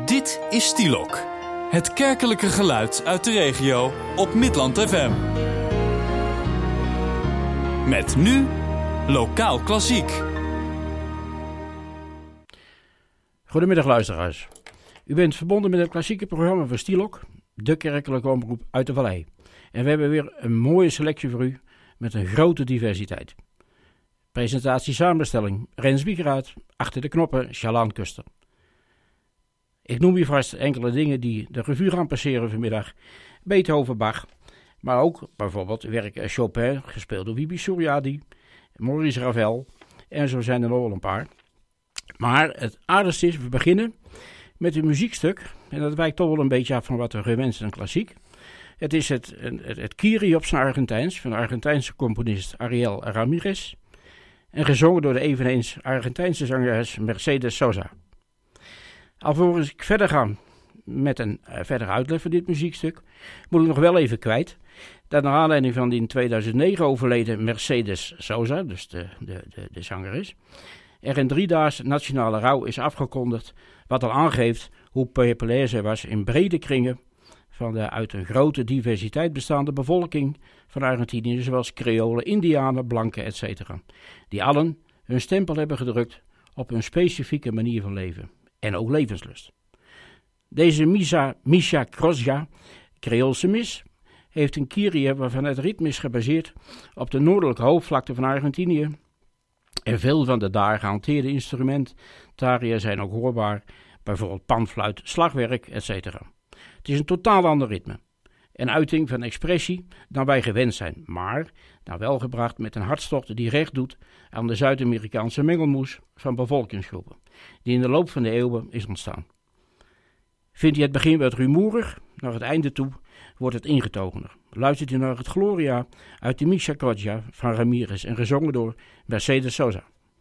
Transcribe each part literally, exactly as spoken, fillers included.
Dit is Stielok, het kerkelijke geluid uit de regio op Midland F M. Met nu Lokaal Klassiek. Goedemiddag luisteraars. U bent verbonden met het klassieke programma van Stielok, de kerkelijke omroep uit de Vallei. En we hebben weer een mooie selectie voor u met een grote diversiteit. Presentatie samenstelling Rens Wiegeraad, achter de knoppen Sjalaan Kuster. Ik noem hier vast enkele dingen die de revue gaan passeren vanmiddag. Beethoven, Bach, maar ook bijvoorbeeld werk Chopin, gespeeld door Wibi Suriadi, Maurice Ravel en zo zijn er nog wel een paar. Maar het aardigste is, we beginnen met een muziekstuk en dat wijkt toch wel een beetje af van wat we gewend zijn klassiek. Het is het, het, het Kyrie op zijn Argentijns van de Argentijnse componist Ariel Ramirez en gezongen door de eveneens Argentijnse zangeres Mercedes Sosa. Alvorens ik verder ga met een uh, verdere uitleg van dit muziekstuk, moet ik nog wel even kwijt dat naar aanleiding van die in tweeduizend negen overleden Mercedes Sosa, dus de, de, de, de zangeres, er een driedaags nationale rouw is afgekondigd, wat al aangeeft hoe populair zij was in brede kringen van de uit een grote diversiteit bestaande bevolking van Argentinië, zoals Creolen, Indianen, Blanken, et cetera, die allen hun stempel hebben gedrukt op hun specifieke manier van leven en ook levenslust. Deze Misa, Misha Crosja, Creoolse mis, heeft een kyrie waarvan het ritme is gebaseerd op de noordelijke hoofdvlakte van Argentinië. En veel van de daar gehanteerde instrumentaria zijn ook hoorbaar, bijvoorbeeld panfluit, slagwerk, et cetera. Het is een totaal ander ritme, een uiting van expressie dan wij gewend zijn, maar dan wel gebracht met een hartstocht die recht doet aan de Zuid-Amerikaanse mengelmoes van bevolkingsgroepen, die in de loop van de eeuwen is ontstaan. Vindt u het begin wat rumoerig, naar het einde toe wordt het ingetogener. Luistert u naar het Gloria uit de Misha Crosja van Ramirez en gezongen door Mercedes Sosa.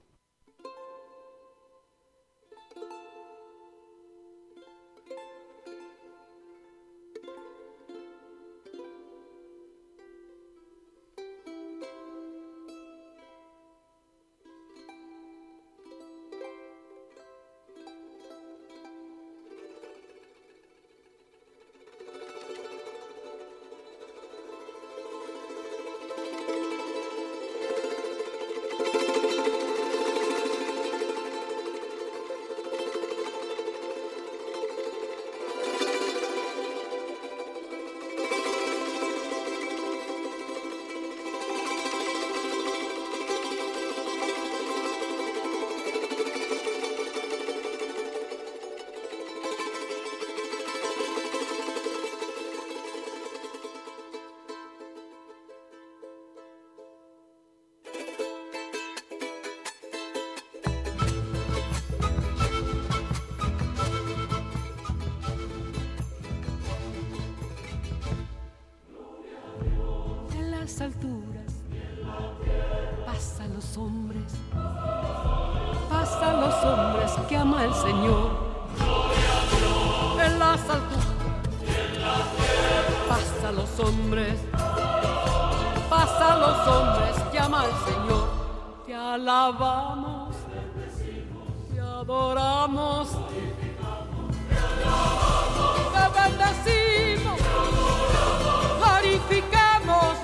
Alturas, pasa los hombres, pasa los hombres que ama el Señor. En las alturas, pasa los hombres, pasa los hombres que ama el Señor. Te alabamos, te adoramos, te bendecimos, glorificamos.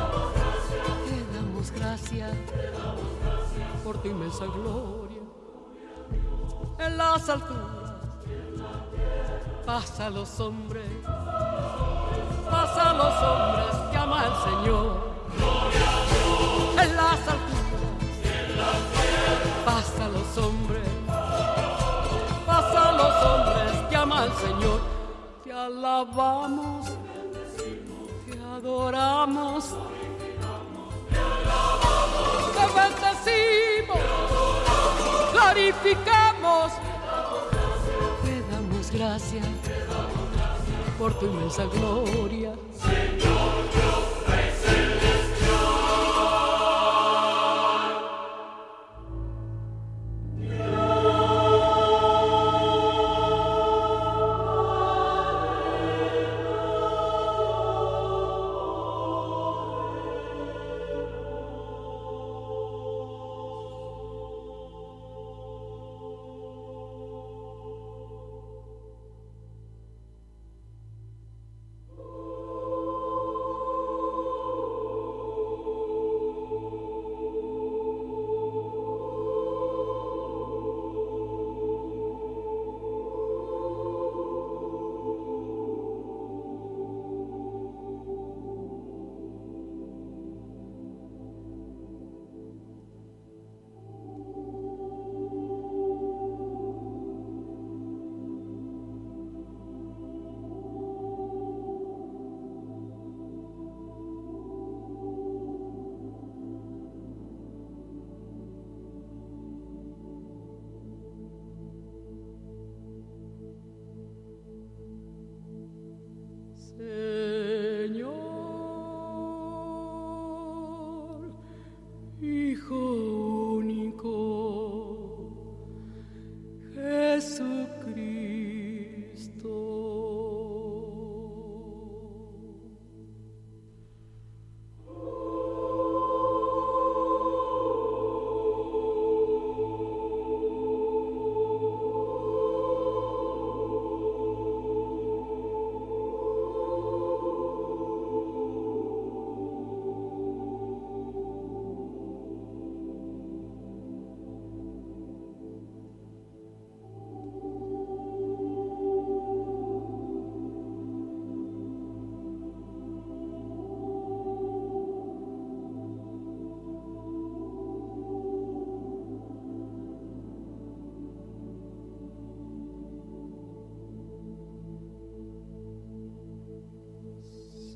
Gracias por tu inmensa gloria. En las alturas pasa los hombres, pasa los hombres que ama el Señor. En las alturas pasa los hombres, pasa los hombres que ama el Señor. Te alabamos, te adoramos, te bendecimos, glorificamos, te damos gracias por tu inmensa gloria. Señor, Dios Rey celestial.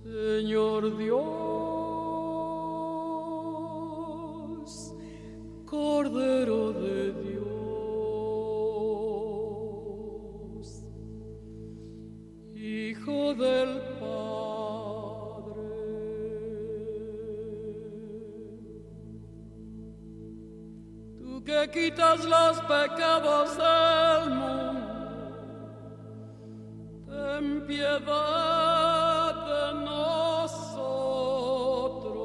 Señor Dios, Cordero de Dios, Hijo del Padre, tú que quitas los pecados del mundo, ten piedad de nosotros.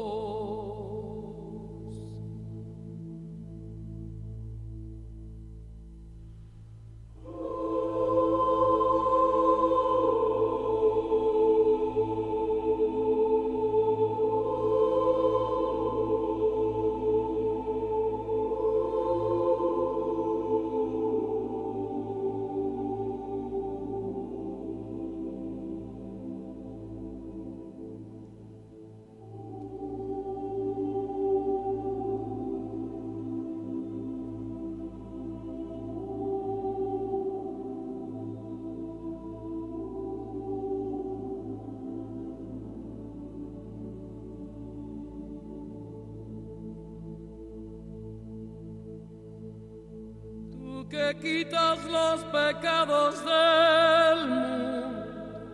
Que quitas los pecados del mundo,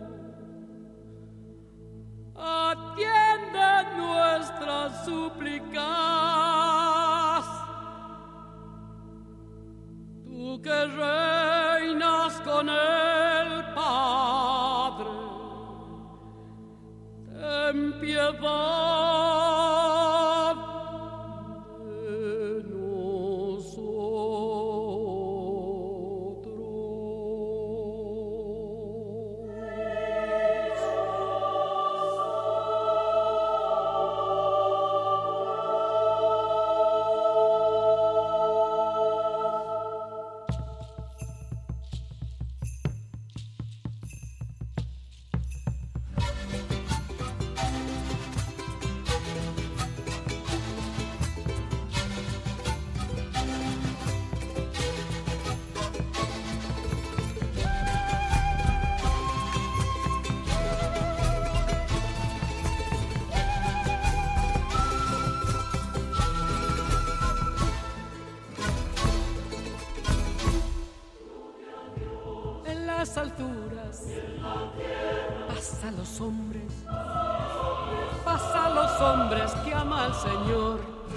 atiende nuestras súplicas. Tú que reinas con el Padre, ten piedad. Alturas, pasa a los hombres, pasa a los hombres que ama al Señor.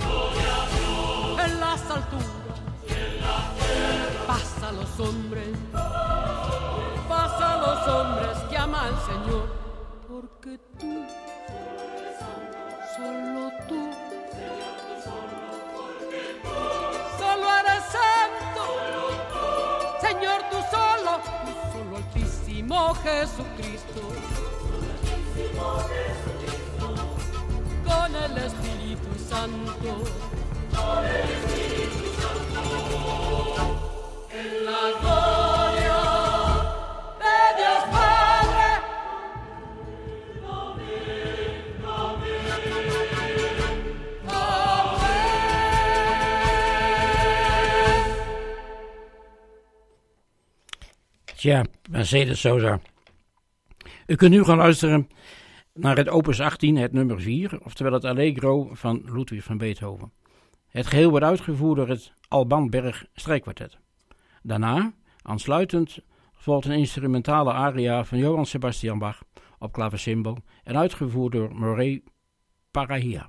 En las alturas, pasa a los hombres, pasa a los hombres que ama al Señor. Porque tú, solo tú, solo eres santo, Señor, tú solo, tú solo Altísimo Jesucristo, con el Espíritu Santo, con el Espíritu Santo, en la gloria de Dios Padre. Amén, amén, amén. Tja, Mercedes Sosa. U kunt nu gaan luisteren naar het opus achttien, het nummer vier, oftewel het Allegro van Ludwig van Beethoven. Het geheel wordt uitgevoerd door het Alban Berg Strijkkwartet. Daarna, aansluitend, volgt een instrumentale aria van Johann Sebastian Bach op klaversymbal en uitgevoerd door Moray Parahia.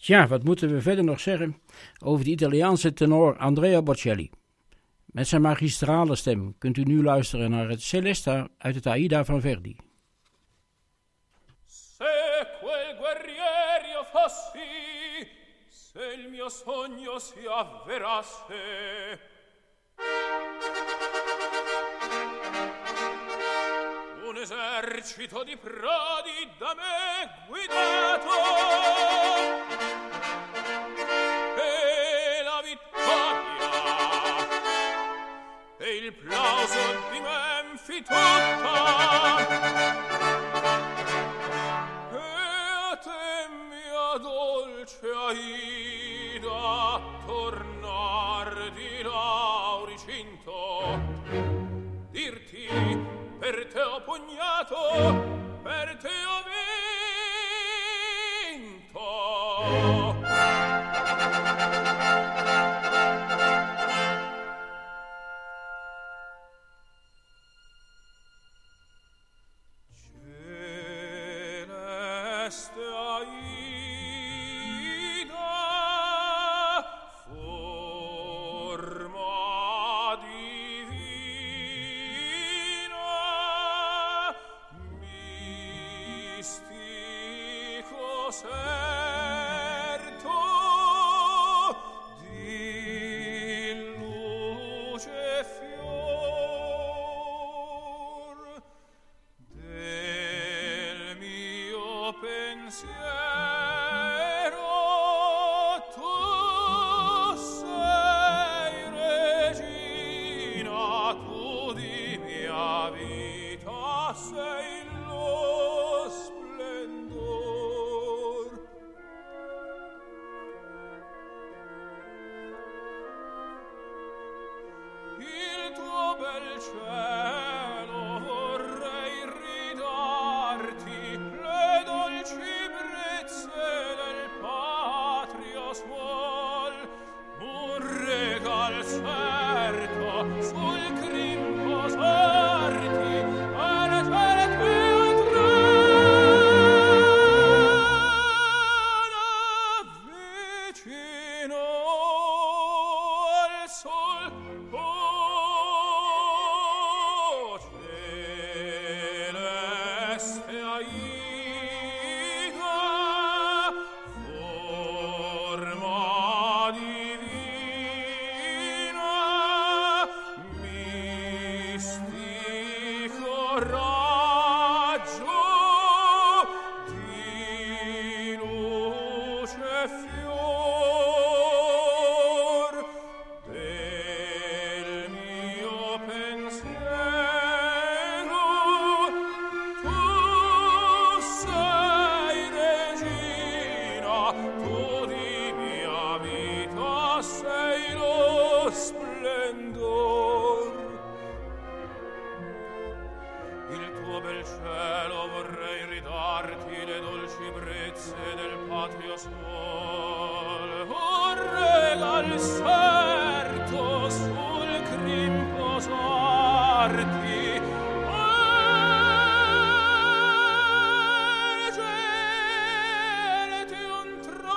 Tja, wat moeten we verder nog zeggen over de Italiaanse tenor Andrea Bocelli? Met zijn magistrale stem kunt u nu luisteren naar het Celesta uit het Aida van Verdi. Se quel guerriero fossi, se il mio sogno si avverasse, un esercito di prodi da me guidato, e la vittoria e il plauso di Menfi tutta, e a te mia dolce Aida tornar di Lauricinto, dirti per te ho pugnato, per te ho vinto. Celeste Aida, forma divina, mistico certo, di luce fior, del mio pensiero, tu sei regina, tu di mia vita sei lo splendor. Il tuo bel cielo vorrei ridarti, le dolci brezze del patrio suol, un regal certo sul crin posarti, al cielo teatrana, vicino al sol. Oh, celeste Aida, forma divina, mistico raggio, di luce fior, del mio pensiero, tu sei regina, tu di mia vita sei lo splendor. Il tuo bel cielo vorrei ridarti, le dolci brezze del patrio suol, un regal certo sul crin posarti, e gelti un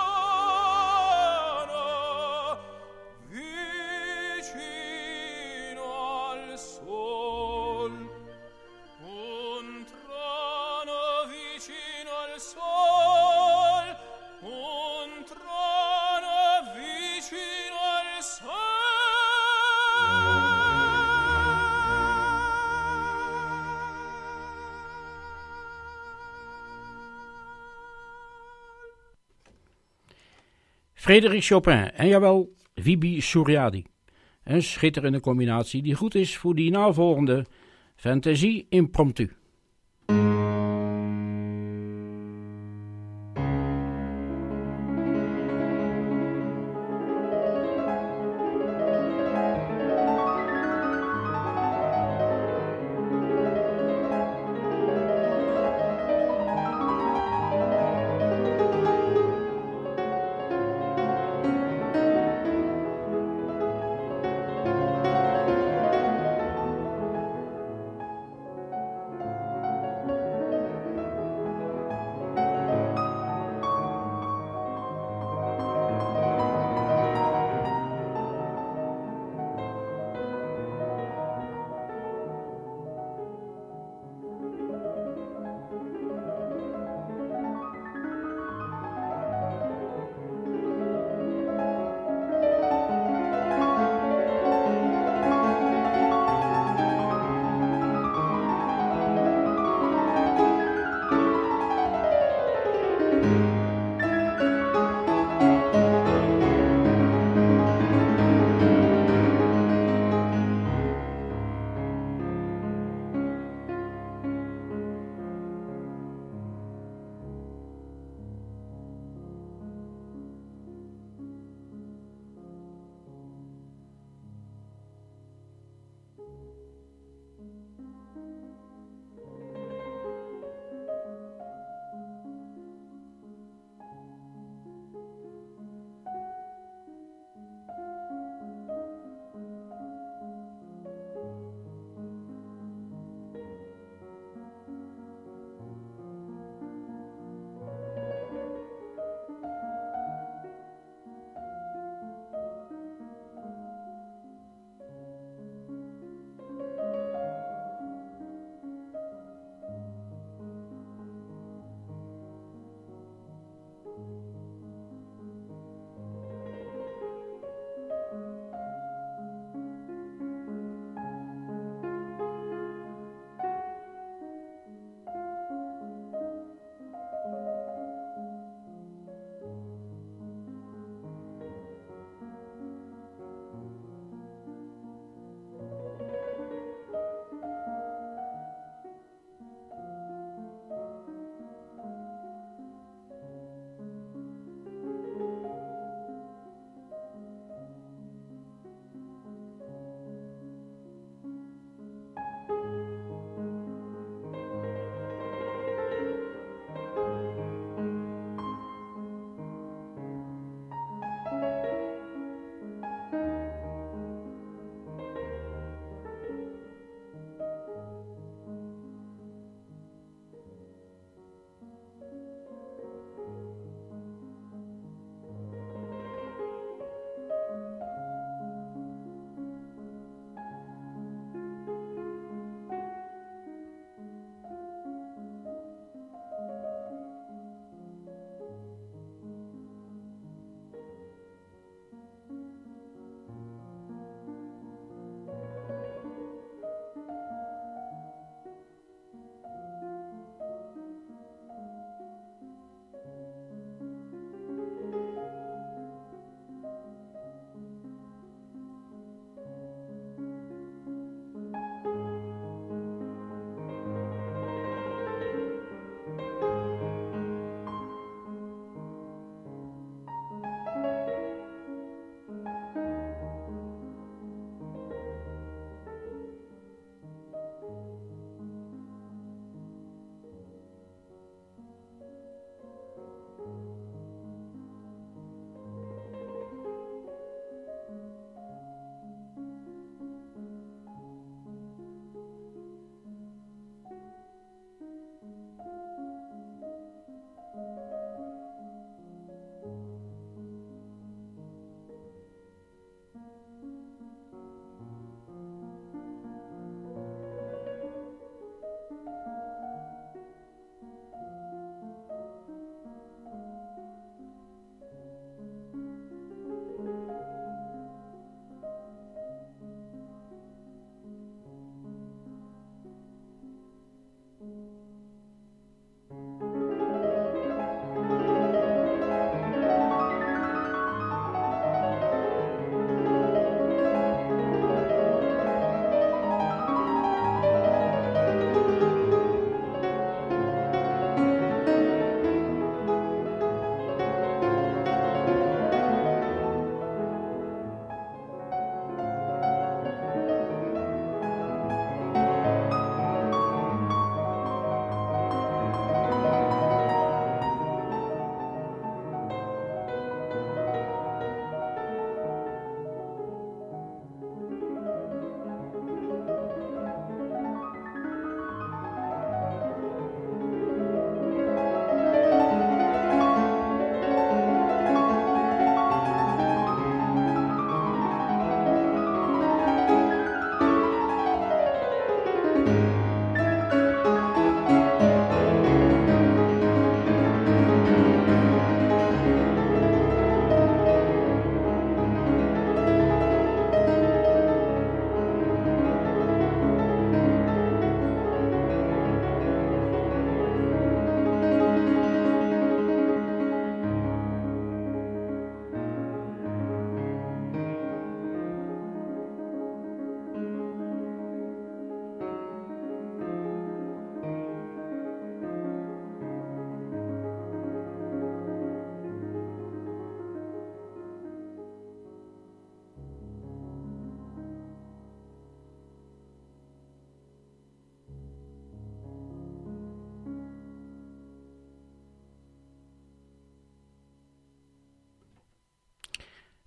trono vicino al sol, un trono vicino al sol, un trono vicino al sol. Frédéric Chopin en jawel, Vibi Suriadi. Een schitterende combinatie die goed is voor die navolgende Fantasie Impromptu.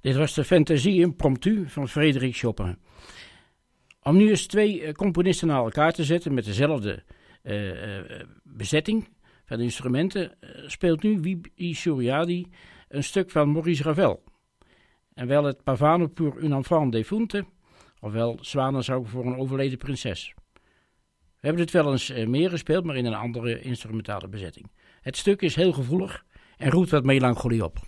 Dit was de Fantasie Impromptu van Frédéric Chopin. Om nu eens twee uh, componisten naar elkaar te zetten met dezelfde uh, uh, bezetting van de instrumenten, uh, speelt nu Wibi Suriadi een stuk van Maurice Ravel. En wel het Pavano pour un enfant défunte, ofwel Zwanenzang voor een overleden prinses. We hebben dit wel eens uh, meer gespeeld, maar in een andere instrumentale bezetting. Het stuk is heel gevoelig en roept wat melancholie op.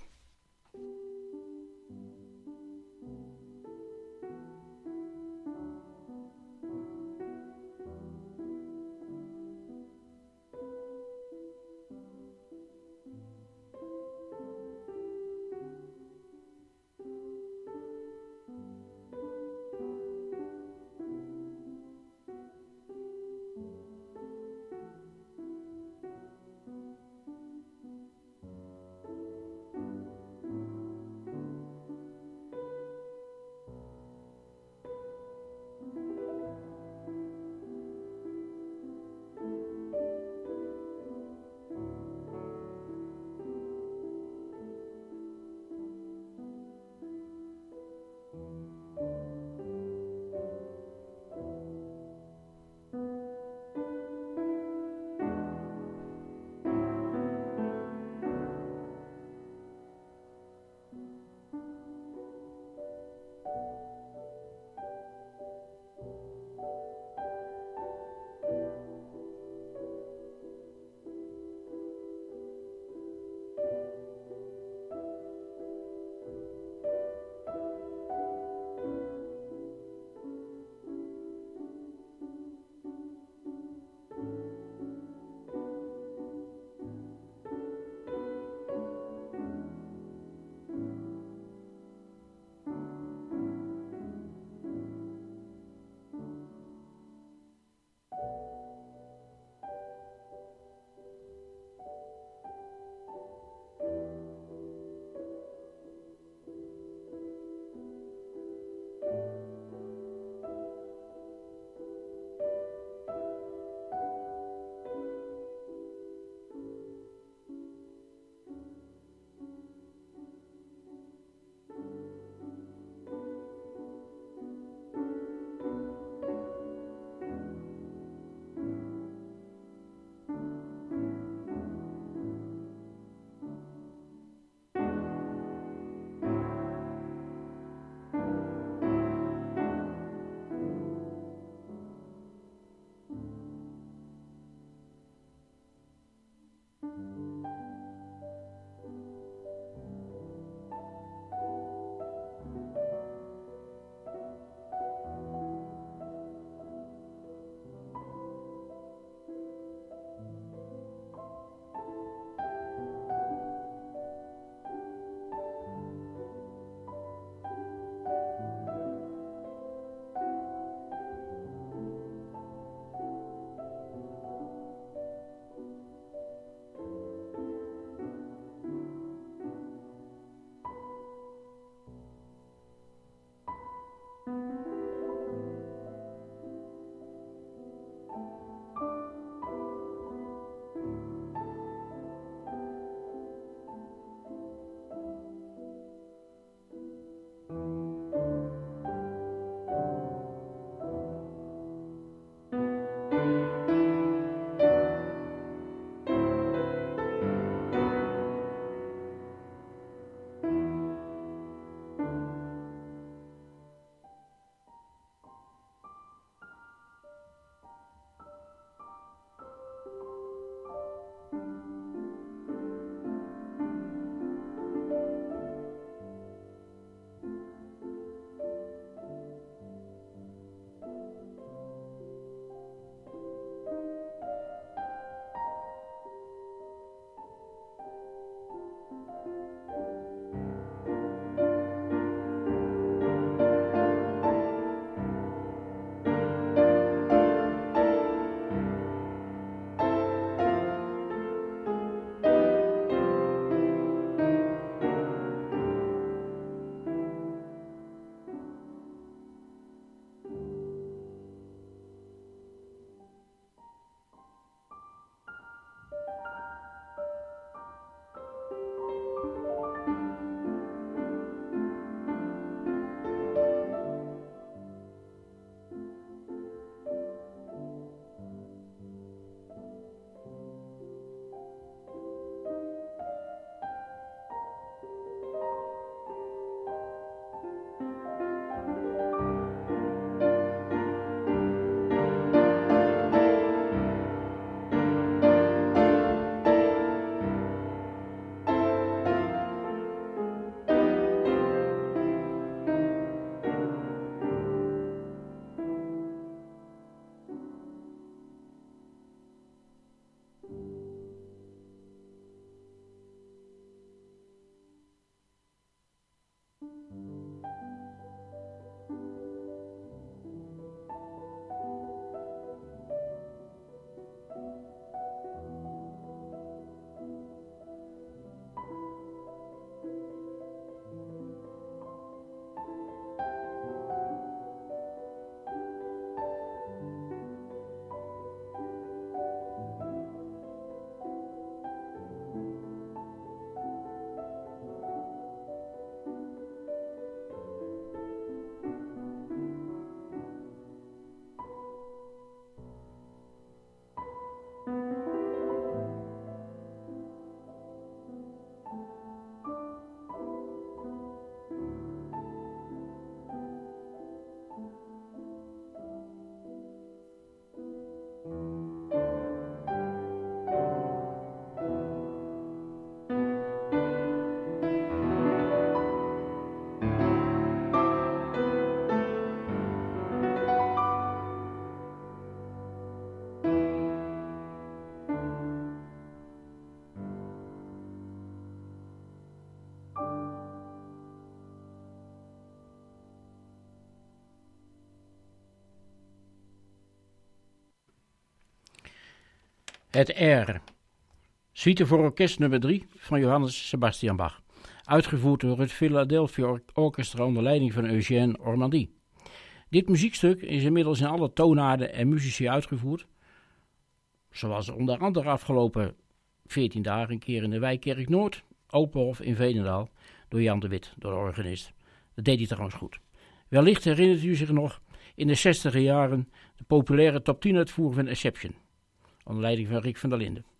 Het Air. Suite voor orkest nummer drie van Johannes Sebastian Bach. Uitgevoerd door het Philadelphia Orchestra onder leiding van Eugène Ormandy. Dit muziekstuk is inmiddels in alle toonaarden en muzici uitgevoerd. Zoals onder andere afgelopen veertien dagen een keer in de Wijkkerk Noord, Openhof in Veenendaal, door Jan de Wit, door de organist. Dat deed hij trouwens goed. Wellicht herinnert u zich nog in de zestiger jaren de populaire top tien uitvoering van Exception, onder leiding van Rick van der Linden.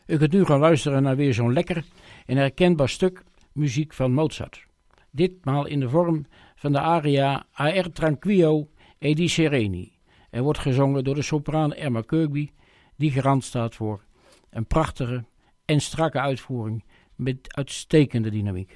U kunt nu gaan luisteren naar weer zo'n lekker en herkenbaar stuk muziek van Mozart. Ditmaal in de vorm van de aria Aer Tranquillo e di Sereni en wordt gezongen door de sopraan Irma Kirkby, die garant staat voor een prachtige en strakke uitvoering met uitstekende dynamiek.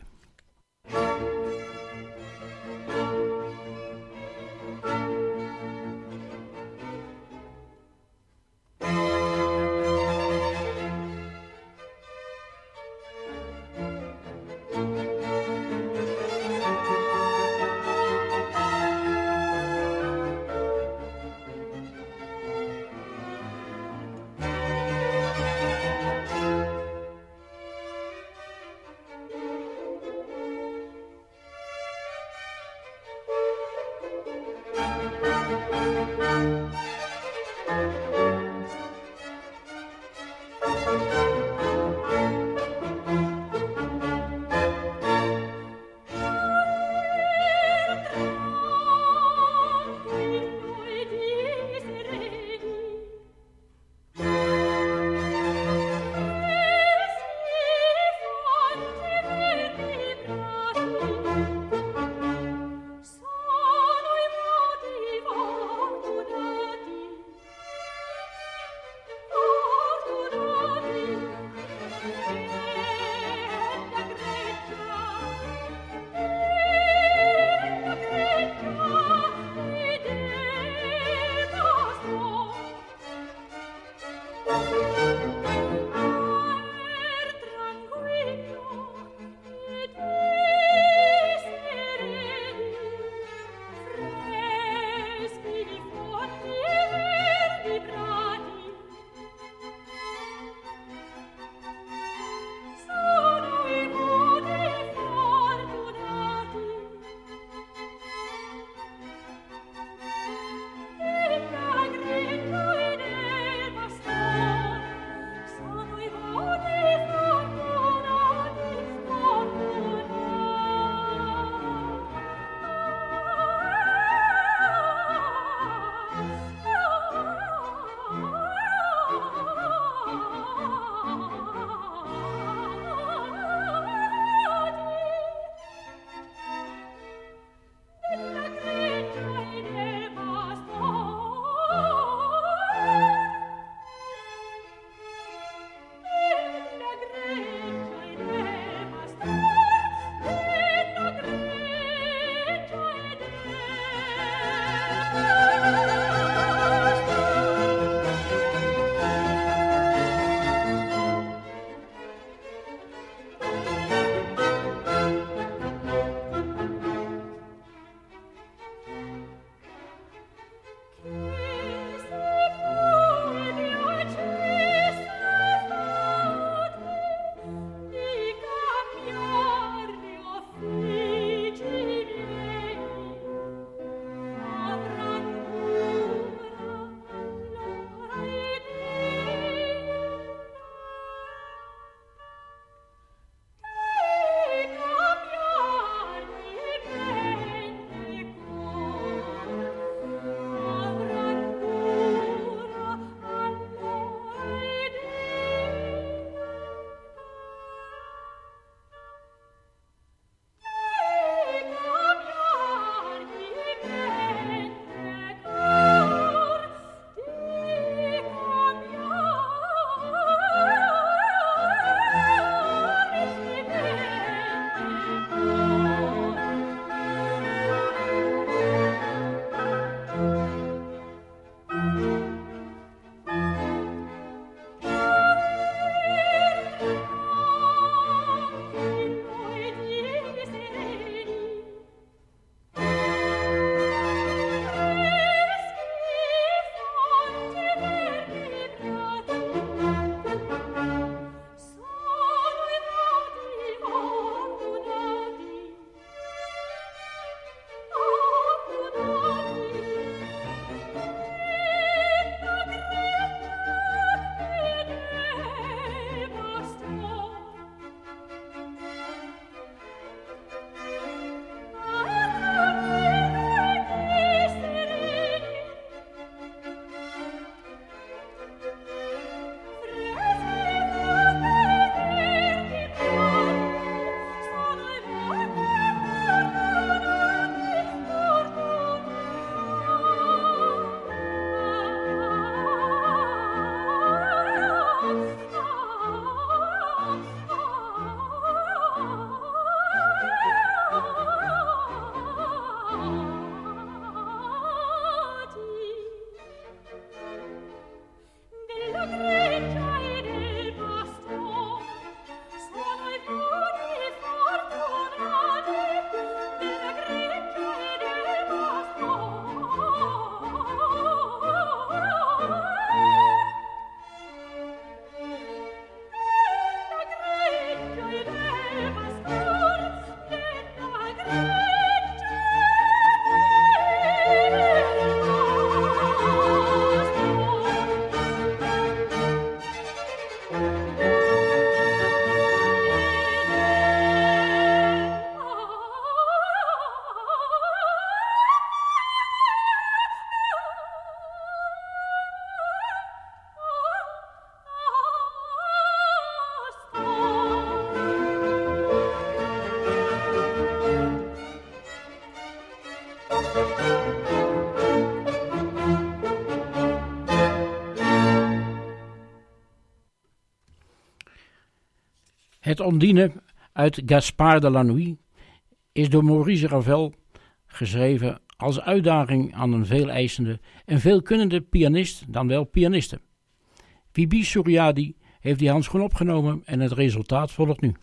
Het Ondine uit Gaspard de la Nuit is door Maurice Ravel geschreven als uitdaging aan een veeleisende en veelkunnende pianist dan wel pianiste. Wibi Suriadi heeft die handschoen opgenomen en het resultaat volgt nu.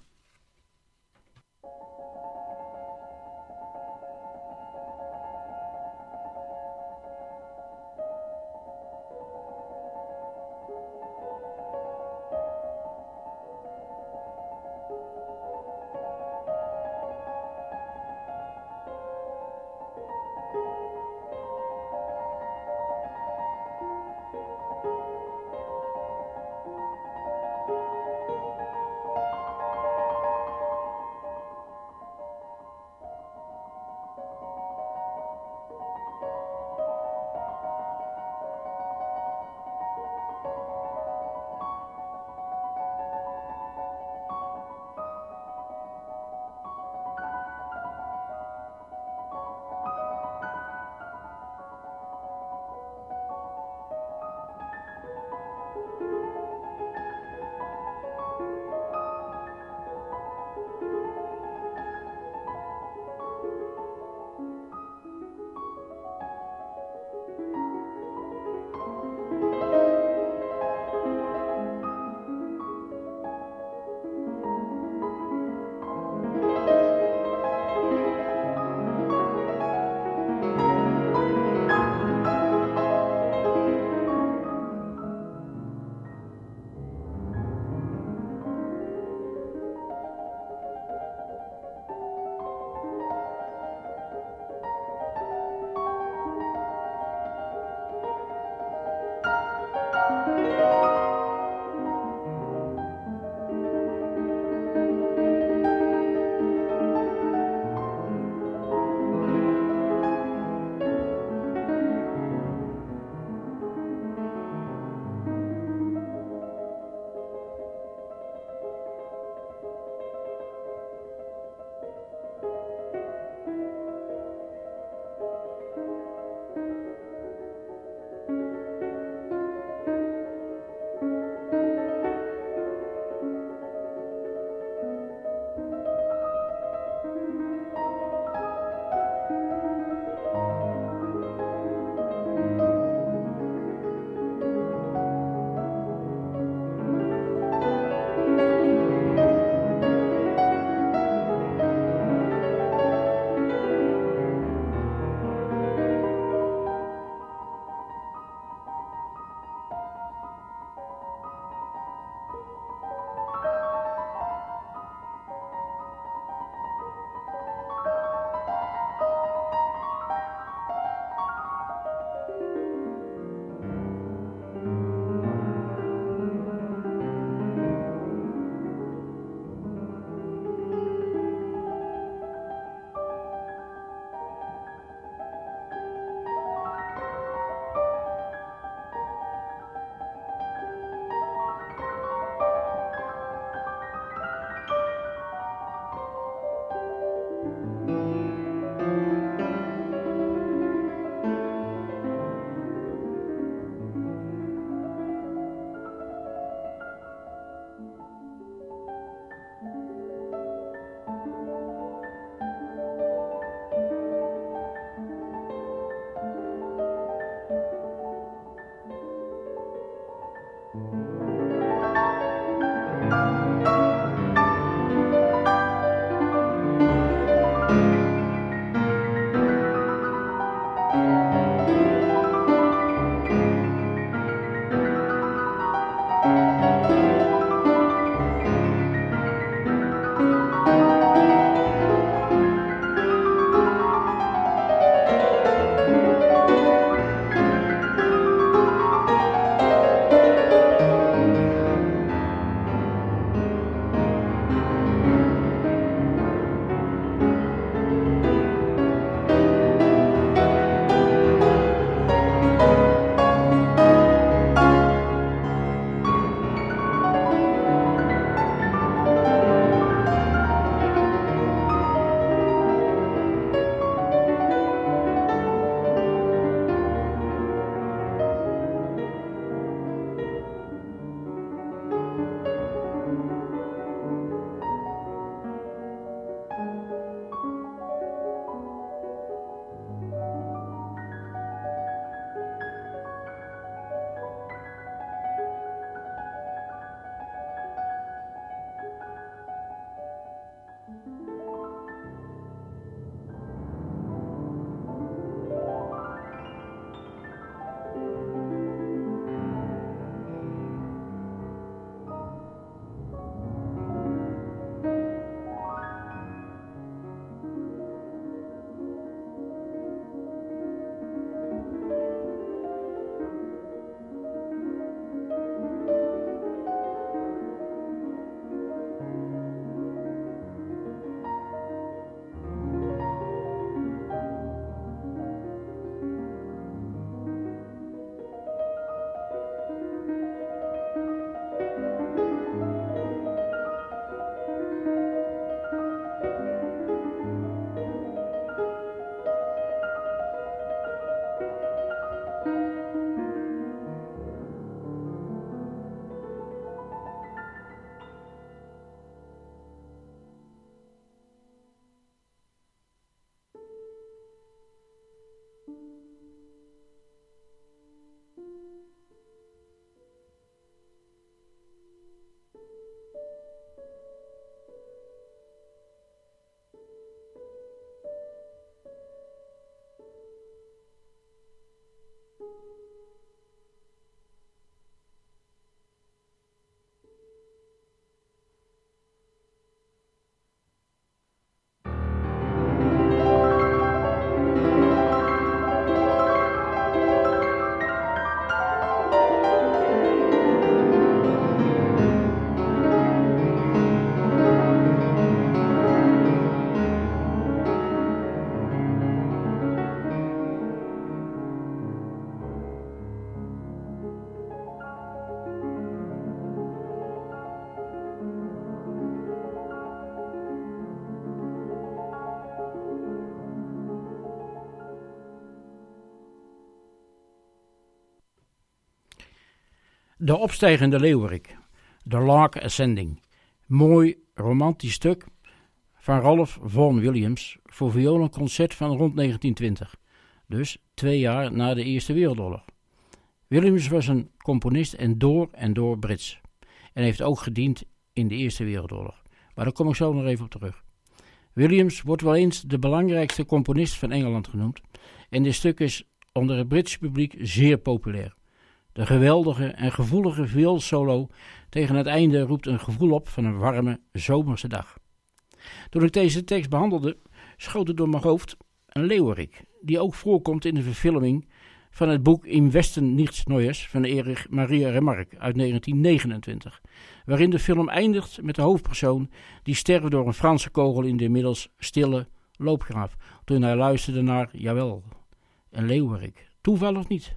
De opstijgende leeuwerik, The Lark Ascending. Mooi romantisch stuk van Ralph Vaughan Williams voor violenconcert van rond negentien twintig. Dus twee jaar na de Eerste Wereldoorlog. Williams was een componist en door en door Brits. En heeft ook gediend in de Eerste Wereldoorlog. Maar daar kom ik zo nog even op terug. Williams wordt wel eens de belangrijkste componist van Engeland genoemd. En dit stuk is onder het Britse publiek zeer populair. De geweldige en gevoelige vioolsolo tegen het einde roept een gevoel op van een warme zomerse dag. Toen ik deze tekst behandelde, schoot het door mijn hoofd een leeuwerik, die ook voorkomt in de verfilming van het boek Im Westen nichts Neues van Erich Maria Remarque uit negentien negenentwintig, waarin de film eindigt met de hoofdpersoon die sterft door een Franse kogel in de inmiddels stille loopgraaf, toen hij luisterde naar, jawel, een leeuwerik. Toeval of niet?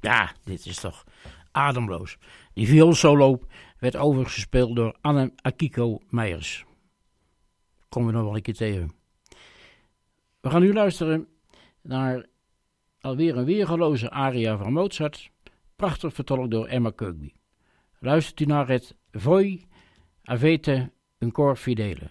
Ja, dit is toch ademloos. Die vioolsolo werd overigens gespeeld door Anne Akiko Meijers. Komen we nog wel een keer tegen. We gaan nu luisteren naar alweer een weergeloze aria van Mozart, prachtig vertolkt door Emma Kögby. Luistert u naar het Voi avete un cor fidele.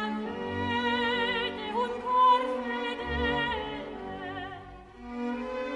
Voi avete un cor fedele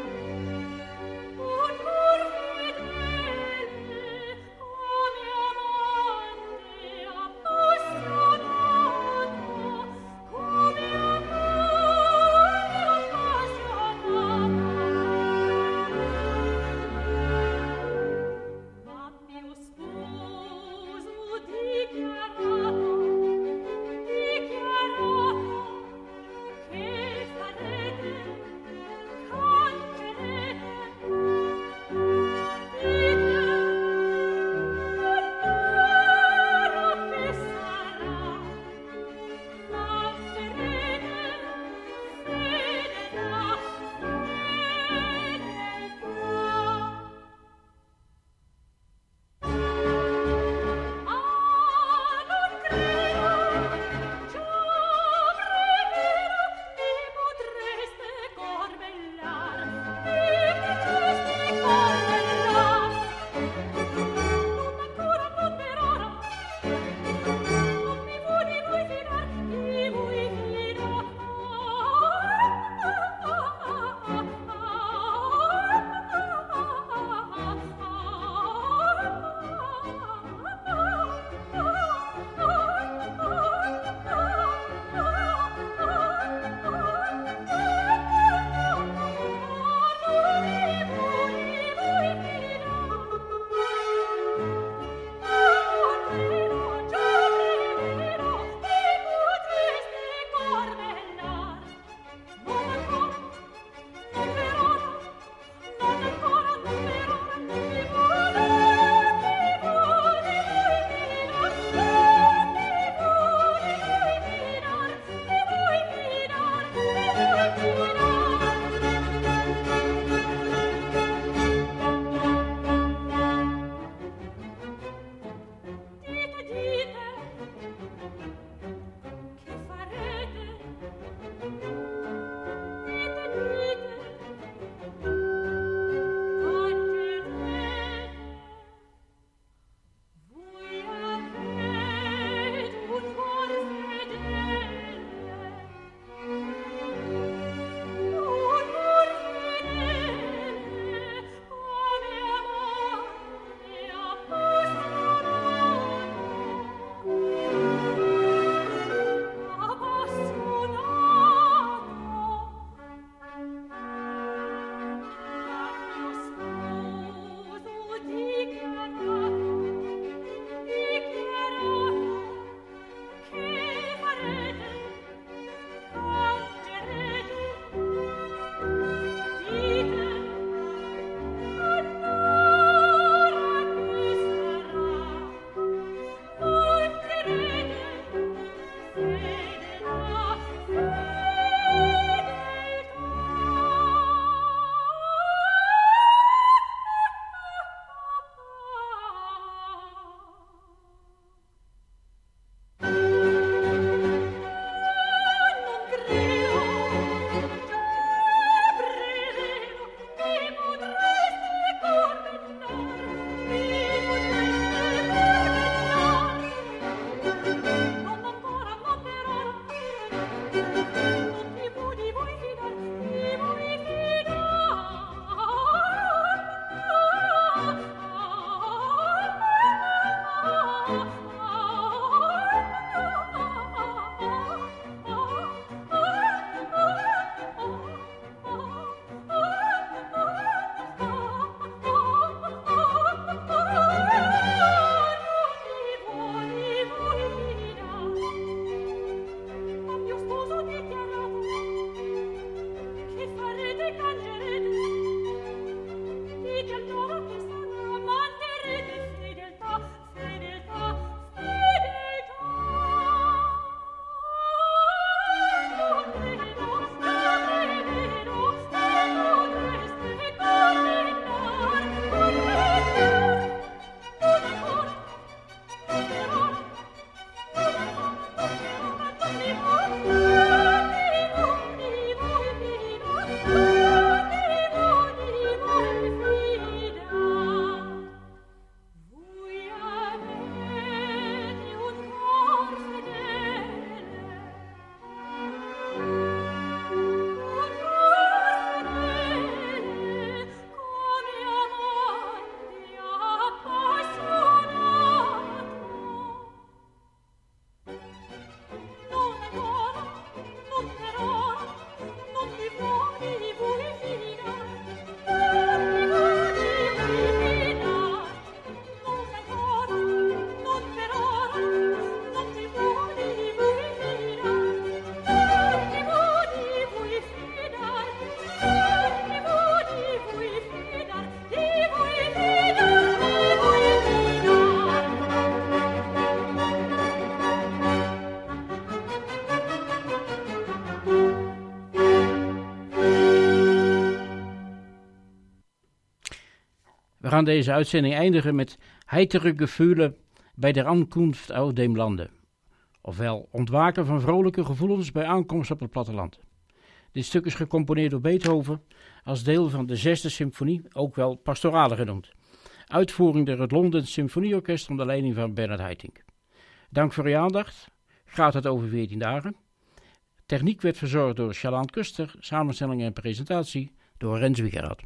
We gaan deze uitzending eindigen met heitere Gefühle bij der Ankunft aus dem Lande. Ofwel ontwaken van vrolijke gevoelens bij aankomst op het platteland. Dit stuk is gecomponeerd door Beethoven als deel van de zesde symfonie, ook wel pastorale genoemd. Uitvoering door het Londens Symfonieorkest onder leiding van Bernard Haitink. Dank voor uw aandacht. Gaat het over veertien dagen. Techniek werd verzorgd door Sjalaan Kuster, samenstelling en presentatie door Rens Wiegeraad.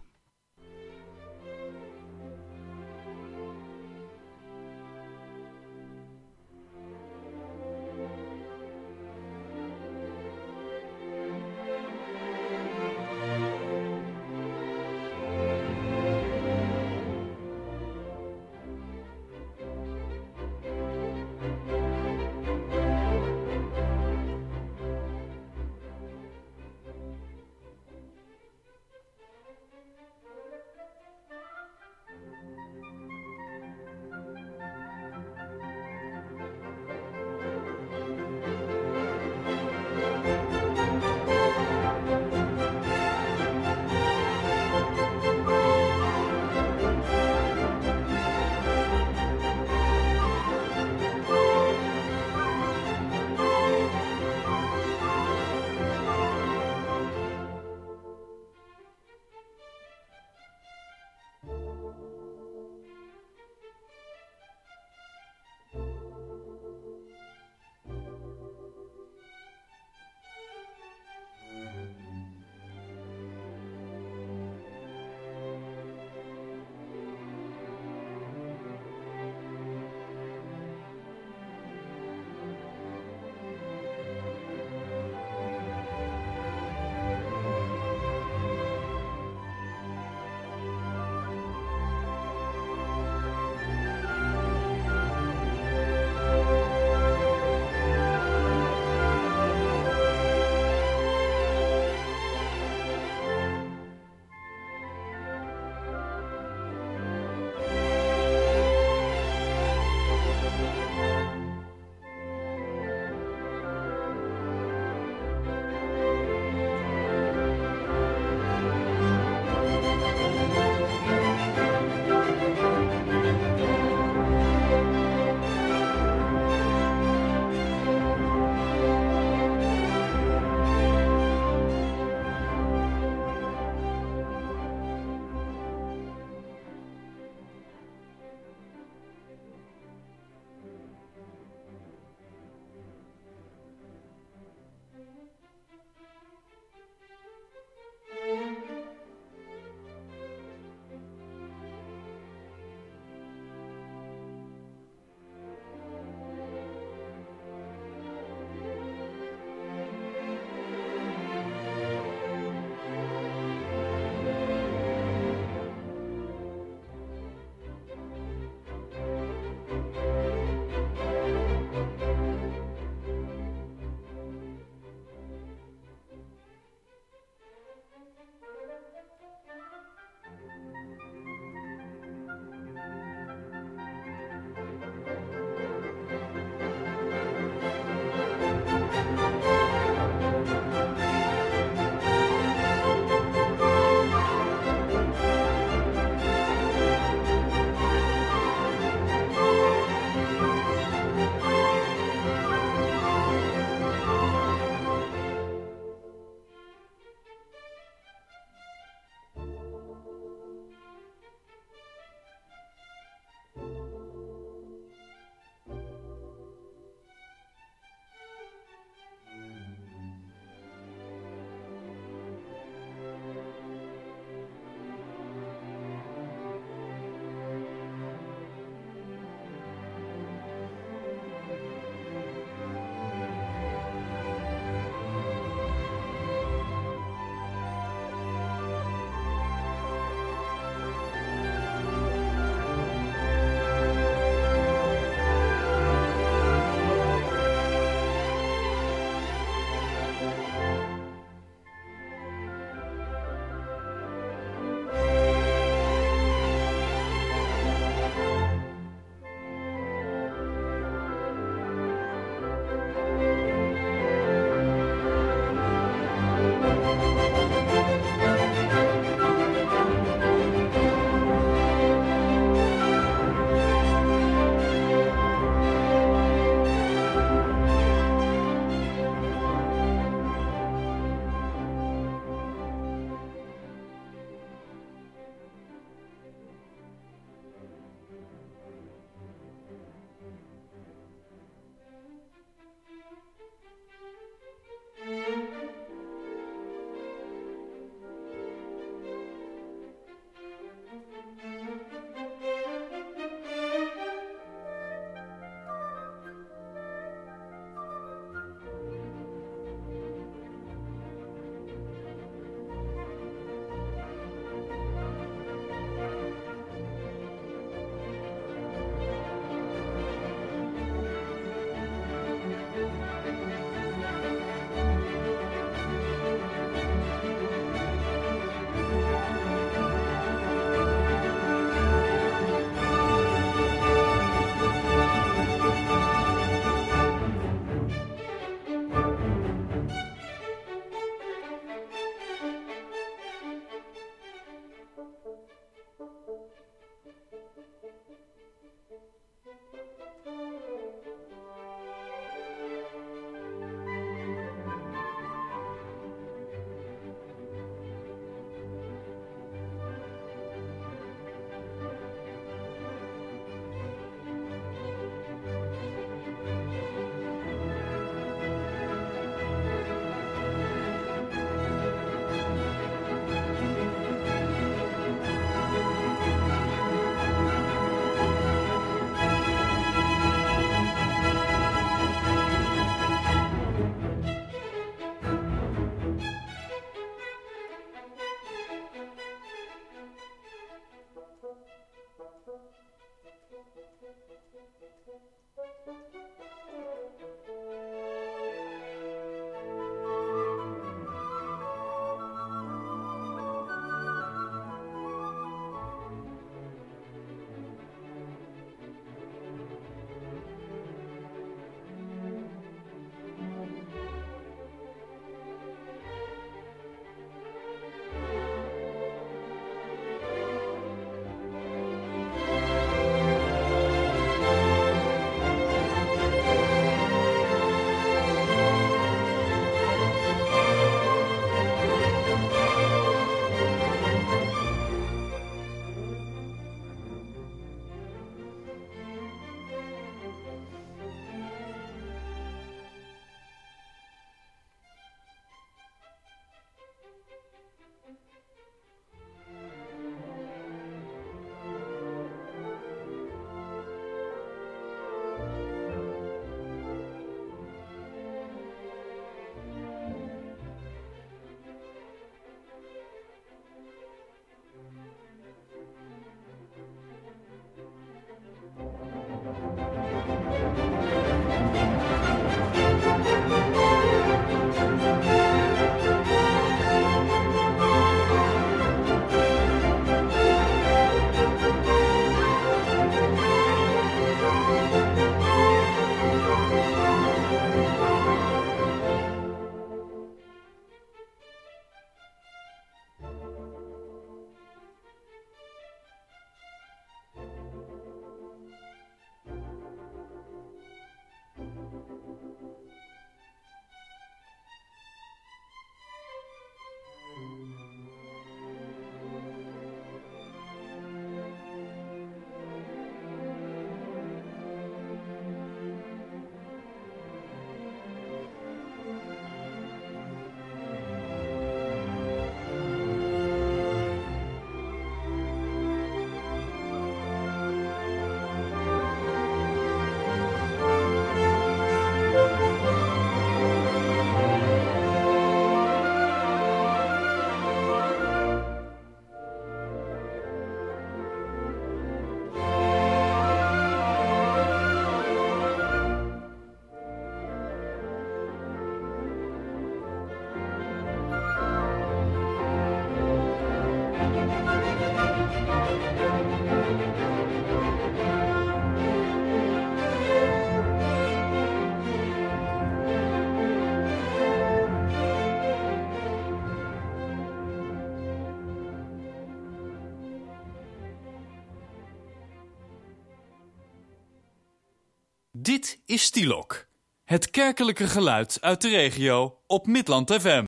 Dit is Stielok, het kerkelijke geluid uit de regio op Midland F M.